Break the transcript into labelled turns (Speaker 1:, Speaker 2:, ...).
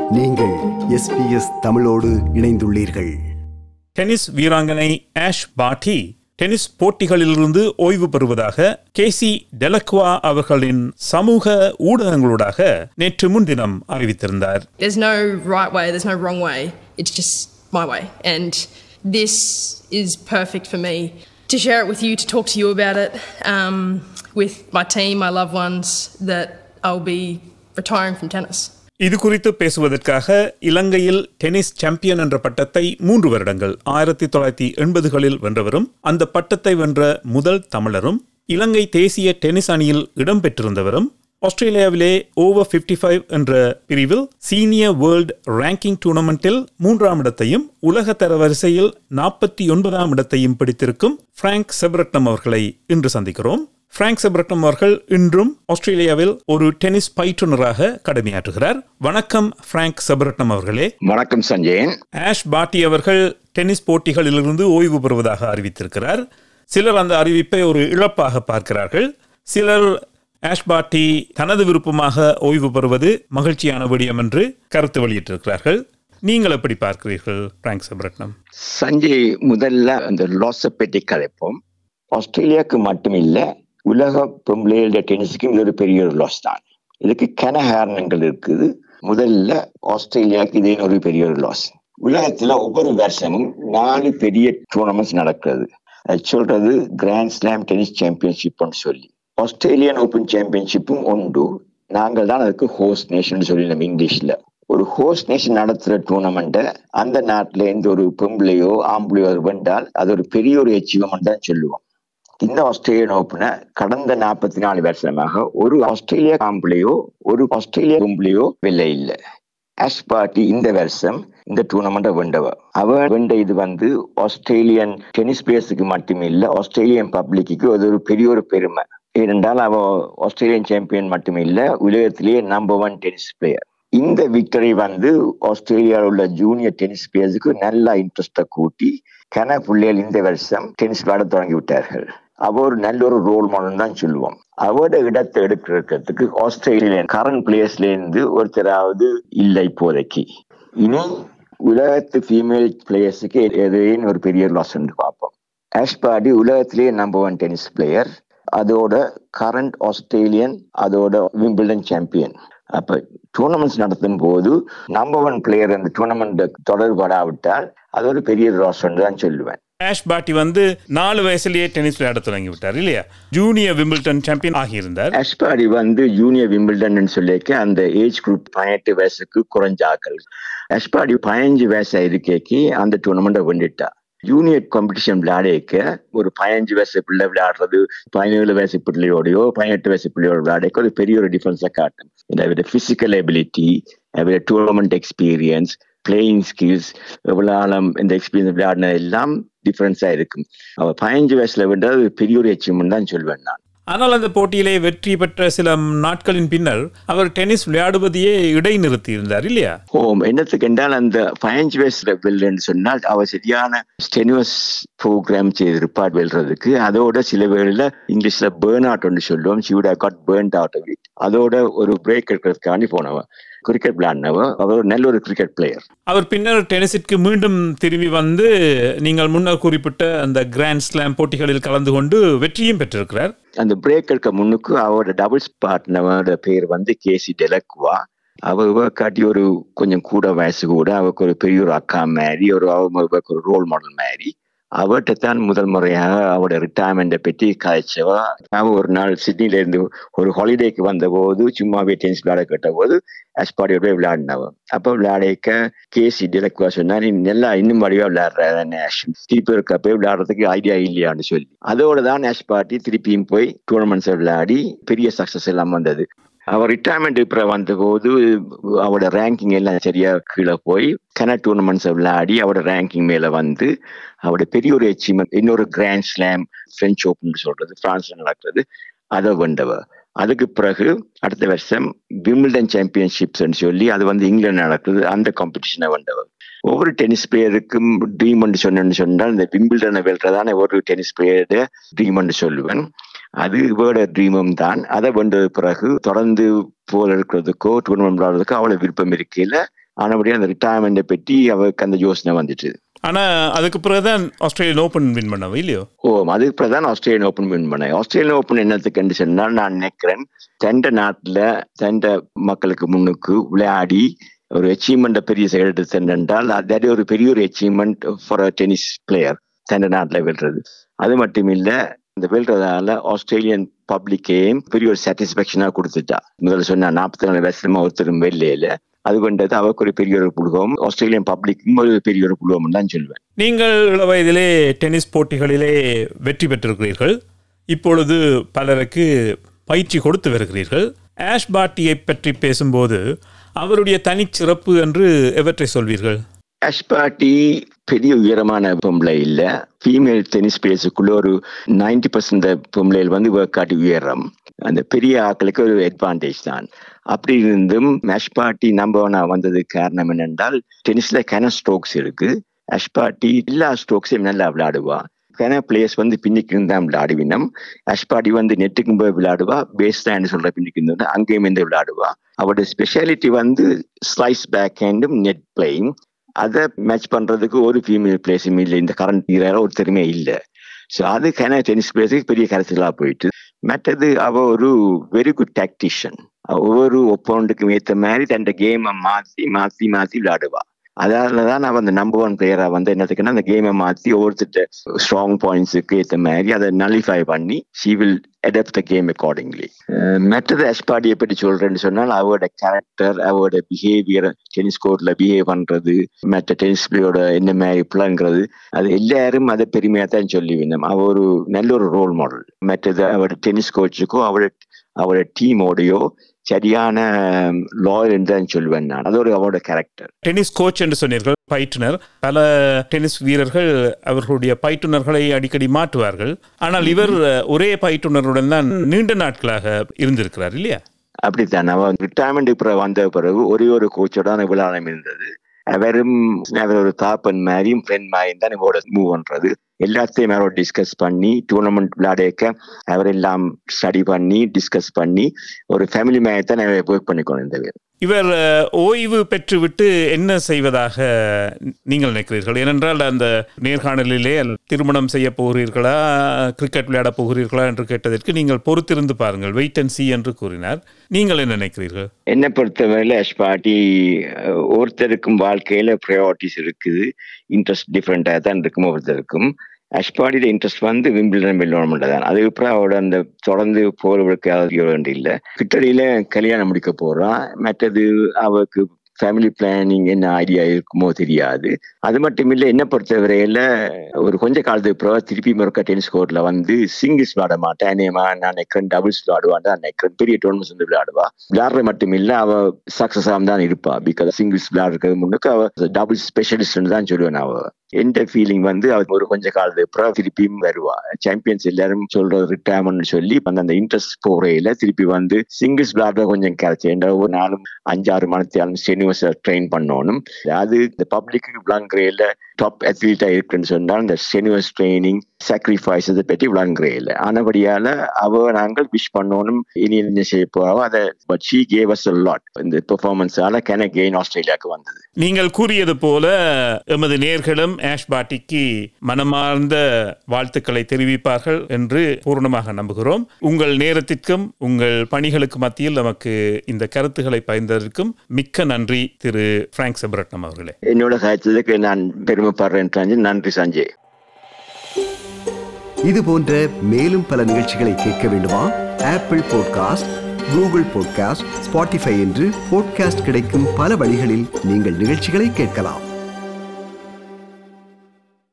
Speaker 1: நீங்கள் SBS தமிழோடு இணைந்துள்ளீர்கள்.
Speaker 2: டென்னிஸ் வீராங்கனை ஆஷ் பார்ட்டி டென்னிஸ் போட்டிகளிலிருந்து ஓய்வு பெறுவதாக கேசி டெலக்வா அவர்களின் சமூக ஊடகங்களூடாக நேற்று முன்தினம் அறிவித்திருந்தார்.
Speaker 3: There's no right way, there's no wrong way. It's just my way. And this is perfect for me to share it with you, to talk to you about it, with my team, my loved ones, that I'll be retiring from tennis.
Speaker 2: இது குறித்து பேசுவதற்காக இலங்கையில் tennis champion என்ற பட்டத்தை 3 வருடங்கள் 1980களில் வென்றவரும், அந்த பட்டத்தை வென்ற முதல் தமிழரும், இலங்கை தேசிய டென்னிஸ் அணியில் இடம்பெற்றிருந்தவரும், ஆஸ்திரேலியாவிலே ஓவர் 55 என்ற பிரிவில் சீனியர் வேர்ல்ட் ரேங்கிங் டூர்னமெண்டில் 3ஆம் இடத்தையும் உலக தரவரிசையில் 49ஆம் இடத்தையும் பிடித்திருக்கும் பிராங்க் செபரட்னம் அவர்களை இன்று சந்திக்கிறோம். பிராங்க் செபரட்னம் அவர்கள் இன்றும் ஆஸ்திரேலியாவில் ஒரு டென்னிஸ் பயிற்றுனராக கடமையாற்றுகிறார். வணக்கம் பிராங்க் செபரட்னம் அவர்களே.
Speaker 4: வணக்கம் சஞ்சயன்.
Speaker 2: ஆஷ் பார்ட்டி அவர்கள் டென்னிஸ் போட்டிகளிலிருந்து ஓய்வு பெறுவதாக அறிவித்திருக்கிறார். சிலர் அந்த அறிவிப்பை ஒரு இழப்பாக பார்க்கிறார்கள். சிலர் ஆஷ் பார்ட்டி தனது விருப்பமாக ஓய்வு பெறுவது மகிழ்ச்சியான விடயம் என்று கருத்து வெளியிட்டிருக்கிறார்கள். நீங்கள் எப்படி பார்க்கிறீர்கள் பிராங்க் செபரட்னம்?
Speaker 4: சஞ்சய், முதல்ல அந்த லாஸை பற்றி கதைப்போம். ஆஸ்திரேலியாவுக்கு மட்டுமில்லை, உலக பொம்பளையோட டென்னிஸுக்கும் இது ஒரு பெரிய ஒரு லாஸ் தான். இதுக்கு காரணங்கள் இருக்குது. முதல்ல ஆஸ்திரேலியாவுக்கு இதே ஒரு பெரிய ஒரு லாஸ். உலகத்துல ஒவ்வொரு வருஷமும் 4 பெரிய டூர்னமெண்ட்ஸ் நடக்கிறது. அது சொல்றது கிராண்ட் ஸ்லாம் டென்னிஸ் சாம்பியன்ஷிப்னு சொல்லி. ஆஸ்திரேலியன் ஓபன் சாம்பியன்ஷிப்பும் உண்டு. நாங்கள் தான் அதுக்கு ஹோஸ்ட் நேஷன் சொல்லி நம்ம இங்கிலீஷ்ல. ஒரு ஹோஸ்ட் நேஷன் நடத்துற டூர்னமெண்ட்டை அந்த நாட்டுல இருந்து ஒரு பொம்பளையோ ஆம்பளையோ வென்றால் அது ஒரு பெரிய ஒரு அச்சீவ்மெண்ட் தான் சொல்லுவோம். இந்த ஆஸ்திரேலியன் ஓப்பனை கடந்த 44 வருஷமாக ஒரு ஆஸ்திரேலியா ஆம்பளையோ ஒரு ஆஸ்திரேலியா பொம்பளையோ வெல்ல இல்லை. ஆஷ் பார்ட்டி இந்த வருஷம் இந்த டூர்னமெண்ட்டை வென்றவர். அவர் வென்ற இது ஆஸ்திரேலியன் டென்னிஸ் பிளேயர்ஸுக்கு மட்டுமே இல்லை, ஆஸ்திரேலியன் பப்ளிக்கு அது ஒரு பெரிய ஒரு பெருமை. ஏனென்றால் அவ ஆஸ்திரேலியன் சாம்பியன் மட்டுமே இல்லை, உலகத்திலேயே நம்பர் 1 டென்னிஸ் பிளேயர். இந்த விக்டரி ஆஸ்திரேலியாவில் உள்ள ஜூனியர் டென்னிஸ் பிளேயர்ஸுக்கு நல்ல இன்ட்ரெஸ்டை கூட்டி பிள்ளைகள் இந்த வருஷம் டென்னிஸ் விளையாட தொடங்கி விட்டார்கள். அவர் ஒரு நல்ல ஒரு ரோல் மாடல் தான் சொல்லுவோம். அவரோட இடத்தை எடுக்கிறதுக்கு ஆஸ்திரேலியன் கரண்ட் பிளேயர்ஸ்ல இருந்து ஒருத்தராவது இல்லை இப்போதைக்கு. இனி உலகத்து ஃபீமேல் பிளேயர்ஸுக்கு எதையும் ஒரு பெரிய லாஸ் என்று பார்ப்போம். ஆஷ் பார்ட்டி உலகத்திலேயே நம்பர் 1 டென்னிஸ் பிளேயர், அதோட கரண்ட் ஆஸ்திரேலியன், அதோட விம்பிள்டன் சாம்பியன். அப்ப டூர்னமெண்ட்ஸ் நடத்தும் போது நம்பர் 1 பிளேயர் அந்த டூர்னமெண்ட் தொடர்படாவிட்டால் அது ஒரு பெரிய லாஸ் தான் சொல்லுவேன்.
Speaker 2: ஆஷ் பார்ட்டி 4 வயசுலயே டென்னிஸ் விளையாட தொடங்கி விட்டார் இல்லையா? ஜூனியர் விம்பிள்டன் சாம்பியன் ஆகியிருந்தார்.
Speaker 4: ஆஷ் பார்ட்டி ஜூனியர் விம்பிள்டன் சொல்லிக்க அந்த ஏஜ் குரூப் 18 வயசுக்கு குறைஞ்ச ஆக்கள். ஆஷ் பார்ட்டி 15 வயசா இருக்கேக்கு அந்த டூர்னமெண்ட்டை வென்றுட்டா. ஜூனியர் காம்படிஷன் விளையாடிக்க ஒரு 15 வயசு பிள்ளை விளையாடுறது 17 வயசு பிள்ளையோடையோ 18 வயசு பிள்ளையோட விளையாடிக்க ஒரு பெரிய ஒரு டிஃபரன்ஸை காட்டும். Physical ability, tournament experience, playing skills, எவ்வளோ ஆழம் இந்த எக்ஸ்பீரியன்ஸ் விளையாடின எல்லாம் டிஃபரன்ஸா இருக்கும். அவ 15 வயசுல வென்றது பெரிய ஒரு அச்சீவ்மெண்ட் தான் சொல்வேன் நான்.
Speaker 2: ஆனால் அந்த போட்டியிலே வெற்றி பெற்ற சில நாட்களின் பின்னர் அவர் டென்னிஸ் விளையாடுவதையே இடைநிறுத்தி இருந்தார் இல்லையா?
Speaker 4: என்னத்துக்கு என்றால் அந்த 15 வயசுல வெல்லுன்னு சொன்னால் அவர் சரியான ஸ்டெனுவஸ் ப்ரோக்ராம் செய்திருப்பார் வெல்றதுக்கு. அதோட சில வேளையில இங்கிலீஷ்ல பேர்ன் அவுட் ஒன்று சொல்லுவோம். she would have got burnt out of it. அதோட ஒரு பிரேக் எடுக்கிறதுக்காண்டி போனவன். கிரிக்கெட் விளையாடினவர். அவர் நல்ல ஒரு கிரிக்கெட் பிளேயர்.
Speaker 2: அவர் பின்னர் டென்னிஸிற்கு மீண்டும் திரும்பி நீங்கள் முன்னர் குறிப்பிட்ட அந்த கிராண்ட் ஸ்லாம் போட்டிகளில் கலந்து கொண்டு வெற்றியும் பெற்றிருக்கிறார்.
Speaker 4: அந்த பிரேக் எடுக்க முன்னுக்கு அவரோட டபுள்ஸ் பார்ட்னரோட பேர் கேசி டெலக்வா. அவ காட்டி ஒரு கொஞ்சம் கூட வயசு கூட அவருக்கு ஒரு பெரிய ஒரு அக்கா மாதிரி அவருக்கு ஒரு ரோல் மாடல் மாதிரி. அவர்கிட்ட தான் முதல் முறையாக அவரோட ரிட்டையர்மெண்ட்டை பற்றி கதைச்சவா. அவ ஒரு நாள் சிட்னில இருந்து ஒரு ஹாலிடேக்கு வந்த போது சும்மாவே டென்னிஸ் விளையாட கேட்ட போது ஆஷ் பார்ட்டியோட விளையாடினவ. அப்போ விளையாடிக்க கேசி டெலக்வா சொன்னா, நீ நல்லா இன்னும் வடிவா விளையாடுற திருப்பி இருக்க போய் விளையாடுறதுக்கு ஐடியா இல்லையான்னு சொல்லி அதோட தான் ஆஷ் பார்ட்டி திருப்பியும் போய் டூர்னமெண்ட்ஸை விளையாடி பெரிய சக்சஸ் எல்லாம் வந்தது. அவர் ரிட்டையர்மெண்ட் இப்போ வந்த போது அவரோட ரேங்கிங் எல்லாம் சரியா கீழே போய் டூர்னமெண்ட்ஸை விளையாடி அவரோட ரேங்கிங் மேல அவரோட பெரிய ஒரு அச்சீவ்மெண்ட் இன்னொரு கிராண்ட் ஸ்லாம் பிரெஞ்சு ஓப்பன் சொல்றது பிரான்ஸ்ல நடக்கிறது அதை வென்றவர். அதுக்கு பிறகு அடுத்த வருஷம் விம்பிள்டன் சாம்பியன்ஷிப்ஸ் சொல்லி அது இங்கிலாந்து நடக்குது. அந்த காம்படிஷனை வென்றவர். ஒவ்வொரு டென்னிஸ் பிளேயருக்கும் ட்ரீம் சொன்னால் இந்த விம்பிள்டனை வெல்றதான ஒரு டென்னிஸ் பிளேயரோட ட்ரீம் சொல்லுவேன். அது இவரோட ட்ரீமும் தான். அதை வென்றது பிறகு தொடர்ந்து போல் இருக்கிறதுக்கோ டூர்னமெண்ட் விளையாடுறதுக்கோ அவ்வளவு விருப்பம் இருக்கையில ஆனபடியா அந்த ரிட்டையர்மெண்ட்டை பற்றி அவருக்கு அந்த யோசனை வந்துட்டு.
Speaker 2: ஆனா அதுக்கு பிறகுதான் ஆஸ்திரேலியன் ஓபன் வின் பண்ணவா இல்லையோ?
Speaker 4: அதுக்கு பிறகுதான் ஆஸ்திரேலியன் ஓபன் வின் பண்ணேன். ஆஸ்திரேலியன் ஓபன் என்னத்துக்கு சொன்னால், நான் நினைக்கிறேன் தண்ட நாட்டுல தண்ட மக்களுக்கு முன்னுக்கு விளையாடி ஒரு அச்சீவ்மெண்ட் பெரிய எடுத்து என்றால் அது ஒரு பெரிய ஒரு achievement for a tennis player தண்ட நாட்டுல வெல்றது. அது மட்டும் இல்ல, இந்த வெல்றதால ஆஸ்திரேலியன் பப்ளிக்கையும் பெரிய ஒரு சாட்டிஸ்பேக்ஷனா கொடுத்துட்டா. முதல்ல சொன்னா 44 வருஷமா ஒருத்தரும் வெள்ளையில, அது கொண்டது அவருக்கு ஒரு பெரிய ஒரு புழுகம், ஆஸ்திரேலியன் பப்ளிக்கும் ஒரு பெரிய ஒரு புழுகம் தான் சொல்வேன்.
Speaker 2: நீங்கள் இள வயதிலே டென்னிஸ் போட்டிகளிலே வெற்றி பெற்றிருக்கிறீர்கள். இப்பொழுது பலருக்கு பயிற்சி கொடுத்து வருகிறீர்கள். ஆஷ் பார்ட்டியை பற்றி பேசும்போது அவருடைய தனிச்சிறப்பு என்று எவற்றை சொல்வீர்கள்?
Speaker 4: ஆஷ் பார்ட்டி பெரிய உயரமான பொம்பளை இல்ல. ஃபீமேல் டென்னிஸ் பிளேயர்ஸுக்குள்ள ஒரு 90% பொம்பளைகள் வந்து காட்டி உயரம். அந்த பெரிய ஆட்களுக்கு ஒரு அட்வான்டேஜ் தான். அப்படி இருந்தும் ஆஷ் பார்ட்டி நம்பர் 1 வந்தது காரணம் என்னென்றால், டென்னிஸ்ல கன ஸ்ட்ரோக்ஸ் இருக்கு. ஆஷ் பார்ட்டி எல்லா ஸ்ட்ரோக்ஸையும் நல்லா விளையாடுவா. கன பிளேயர்ஸ் வந்து பின்னிக்கு இருந்தா விளையாடுவினம். ஆஷ் பார்ட்டி வந்து நெட்டுக்கும் போய் விளையாடுவா, பேஸ் லைன் சொல்ற பின்னிக்கு இருந்தா அங்கேயும் இருந்து விளையாடுவா. அவரோட ஸ்பெஷாலிட்டி வந்து ஸ்லைஸ் பேக் ஹேண்டும் நெட் பிளேயிங். அதை மேட்ச் பண்றதுக்கு ஒரு ஃபீமேல் பிளேயர்ஸும் இல்லை, இந்த கரண்ட் இயரால ஒருத்தருமே இல்லை. ஸோ அதுக்கான டென்னிஸ் பிளேயர்ஸுக்கு பெரிய கரைச்சலாக போயிட்டு. மற்றது அவ ஒரு வெரி குட் டாக்டிஷியன். ஒவ்வொரு ஒப்போனண்ட்டுக்கும் ஏற்ற மாதிரி தன் கேமை மாற்றி மாற்றி மாற்றி விளையாடுவா. அதனாலதான் அவன் அந்த நம்பர் 1 பிளேயரா வந்து என்னத்துக்குன்னா, அந்த கேமை மாற்றி ஒவ்வொருத்த ஸ்ட்ராங் பாயிண்ட்ஸுக்கு ஏற்ற மாதிரி அதை நலிஃபை பண்ணி she will adapt the game accordingly. மற்றது ஆஷ் பார்ட்டியை பற்றி சொல்றேன்னு சொன்னால், அவரோட கேரக்டர், அவரோட பிஹேவியர், டென்னிஸ் கோர்ட்ல பிஹேவ் பண்றது, மற்ற டென்னிஸ் பிளேயரோட என்ன மாதிரி பிள்ளைங்கிறது, அது எல்லாரும் அதை பெருமையா தான் சொல்லி வேணும். அவ ஒரு நல்ல ஒரு ரோல் மாடல். மற்றது அவரோட டென்னிஸ் கோச்சுக்கோ அவரோட டீமோடையோ சரியான லாயல் என்று தான் சொல்வேன் நான். அது ஒரு அவரோட கேரக்டர்.
Speaker 2: டென்னிஸ் கோச் என்று சொன்னீர்கள், பயிற்றுனர். பல டென்னிஸ் வீரர்கள் அவர்களுடைய பயிற்றுனர்களை அடிக்கடி மாற்றுவார்கள். ஆனால் இவர் ஒரே பயிற்றுனருடன் தான் நீண்ட நாட்களாக இருந்திருக்கிறார் இல்லையா?
Speaker 4: அப்படித்தான். அவன் ரிட்டையர்மெண்ட் வந்த பிறகு ஒரே ஒரு கோச்சோட விளையாடம் இருந்தது. அவரும் ஒரு தாப்பன் மாதிரியும் ஃப்ரெண்ட் மாதிரியும் தான் இவரோட மூவ் பண்றது. எல்லாத்தையும் அவரோட டிஸ்கஸ் பண்ணி, டூர்னமெண்ட் விளையாடக்க அவரெல்லாம் ஸ்டடி பண்ணி டிஸ்கஸ் பண்ணி ஒரு ஃபேமிலி மாதிரி தான் ஒர்க் பண்ணிக்கணும். இந்த
Speaker 2: இவர் ஓய்வு பெற்றுவிட்டு என்ன செய்வதாக நீங்கள் நினைக்கிறீர்கள்? ஏனென்றால் அந்த நேர்காணலிலே திருமணம் செய்ய போகிறீர்களா, கிரிக்கெட் விளையாட போகிறீர்களா என்று கேட்டதற்கு நீங்கள் பொறுத்திருந்து பாருங்கள், வெயிட் அண்ட் சீ என்று கூறினார். நீங்கள் என்ன நினைக்கிறீர்கள்?
Speaker 4: என்னை பொறுத்தவரையில் ஆஷ் பார்ட்டி ஒருத்தருக்கும் வாழ்க்கையில ப்ரையாரிட்டிஸ் இருக்குது, இன்ட்ரெஸ்ட் டிஃப்ரெண்டாக தான் இருக்கும் ஒவ்வொருத்தருக்கும். ஆஷ் பார்ட்டியோட இன்ட்ரெஸ்ட் வந்து விம்பிள்டன் வெல்லணும்ல தான். அதுக்கப்புறம் அவரோட அந்த தொடர்ந்து போகிறவர்களுக்கு வேண்டிய கிட்டடியில கல்யாணம் முடிக்க போறான். மற்றது அவருக்கு ஃபேமிலி பிளானிங் என்ன ஐடியா இருக்குமோ தெரியாது. அது மட்டும் இல்லை, என்ன பொறுத்தவரையில ஒரு கொஞ்ச காலத்துக்கு அப்புறம் திருப்பி மறுக்க டென்னிஸ் கோர்ட்ல வந்து சிங்கிள்ஸ் விளையாட மாட்டேன், நான் நினைக்கிறேன் டபுள்ஸ் விளையாடுவான் தான் நினைக்கிறேன். பெரிய டோர்னமெண்ட்ஸ் வந்து விளையாடுவா. விளையாடுற மட்டும் இல்லை, அவ சக்சஸாக தான் இருப்பா. பிகாஸ் சிங்கிள்ஸ் விளையாடுறது முன்னுக்கு அவ டபுள்ஸ் ஸ்பெஷலிஸ்ட் தான் சொல்லுவேன். அவ எந்த ஃபீலிங் வந்து அவர் ஒரு கொஞ்ச காலத்துக்கு அப்புறம் திருப்பியும் வருவா. சாம்பியன்ஸ் எல்லாரும் சொல்றது ரிட்டையர்மெண்ட் சொல்லி அந்த இன்ட்ரெஸ்ட் போறையில திருப்பி வந்து சிங்கிள்ஸ் விளையாடுற கொஞ்சம் கிடைச்சேன். ஒரு 4-5-6 மணி ட்ரெயின் பண்ணணும். அது இந்த பப்ளிக்கு விளங்குறையில டாப் அத்லீட்டா இருக்குன்னு சொன்னால் இந்த ஸ்டெனுவஸ் ட்ரைனிங், சாக்ரிஃபைஸ் இதை பற்றி விளங்குறையில. ஆனபடியால அவ நாங்கள் விஷ் பண்ணணும், இனி என்ன செய்ய போறோம் அதை. But she gave us a lot. இந்த பெர்ஃபார்மன்ஸால கேன் அகெயின் ஆஸ்திரேலியாவுக்கு வந்தது.
Speaker 2: நீங்கள் கூறியது போல எமது நேர்களும் ஆஷ் பார்ட்டிக்கு மனமார்ந்த வாழ்த்துக்களை தெரிவிப்பார்கள் என்று பூர்ணமாக நம்புகிறோம். உங்கள் நேரத்திற்கும் உங்கள் பணிகளுக்கு மத்தியில் நமக்கு இந்த கருத்துக்களை பகிர்ந்ததற்கும் மிக்க நன்றி திரு பிராங்க் செபரட்னம் அவர்களே.
Speaker 4: என்னோட சாய்ச்சதுக்கு நான் பெருமைப்படுறேன். நன்றி சஞ்சய்.
Speaker 1: இது போன்ற மேலும் பல நிகழ்ச்சிகளை கேட்க வேண்டுமா? Apple podcast, Google podcast, Spotify என்று பாட்காஸ்ட் கிடைக்கும் பல வழிகளில் நீங்கள் நிகழ்ச்சிகளை கேட்கலாம்.